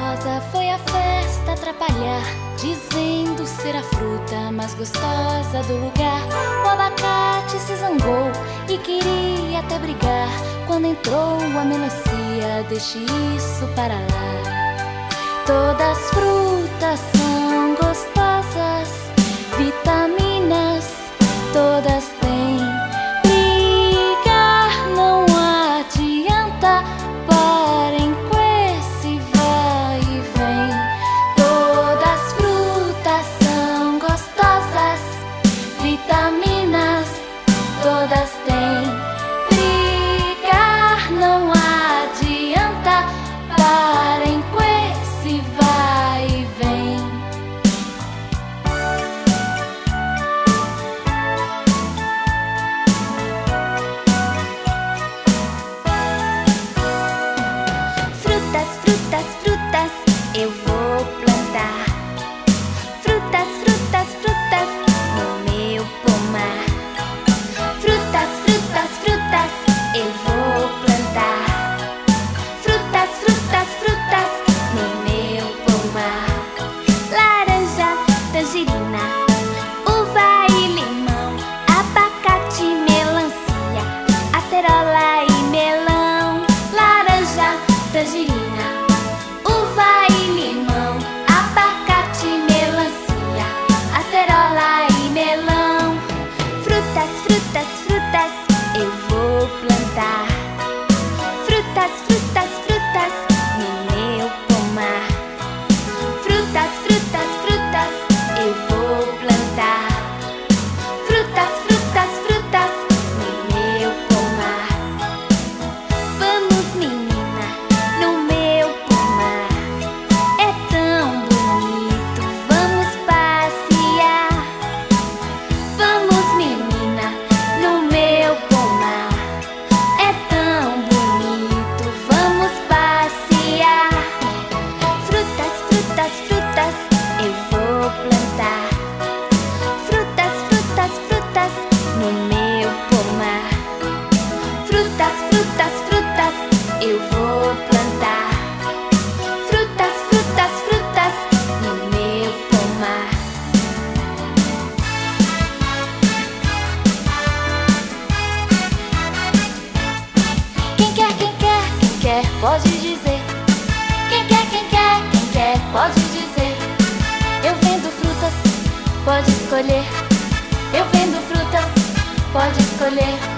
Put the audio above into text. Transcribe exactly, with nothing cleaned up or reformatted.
rosa foi à festa atrapalhar, dizendo ser a fruta mais gostosa do lugar. O abacate se zangou e queria até brigar. Quando entrou a melancia, deixe isso para lá. Todas as frutas são gostosas, vitaminas todas têm. Brigar não adianta, parem com esse vai e vem. Todas as frutas são gostosas, vitaminas todas têm. Brigar não adianta, parem com esse vai e vem. Frutas, frutas, frutas, eu vou plantar. Frutas, frutas, frutas, no meu pomar. Frutas, frutas, frutas, eu vou plantar. Frutas, frutas, frutas, no meu pomar. Laranja, tangerina, uva e limão, abacate, melancia, acerola e melão. Laranja, tangerina, uva e limão, abacate, melancia, acerola e melão. Frutas, frutas, frutas, eu vou plantar. Frutas, frutas, frutas, no meu pomar. Frutas, frutas, frutas, eu vou plantar. Frutas, frutas, frutas, no meu pomar. Vamos, menina, no meu pomar. É tão bonito, vamos passear. Vamos, menina, no meu pomar. É tão bonito, vamos passear. Frutas, frutas, frutas, eu vou plantar. Frutas, frutas, frutas, no meu pomar. Frutas, frutas, frutas, eu vou plantar. Frutas, frutas, frutas, no meu pomar. Quem quer, quem quer, quem quer, pode dizer. Quem quer, quem quer, quem quer, pode dizer. Eu vendo frutas, pode escolher. Eu vendo frutas, pode escolher.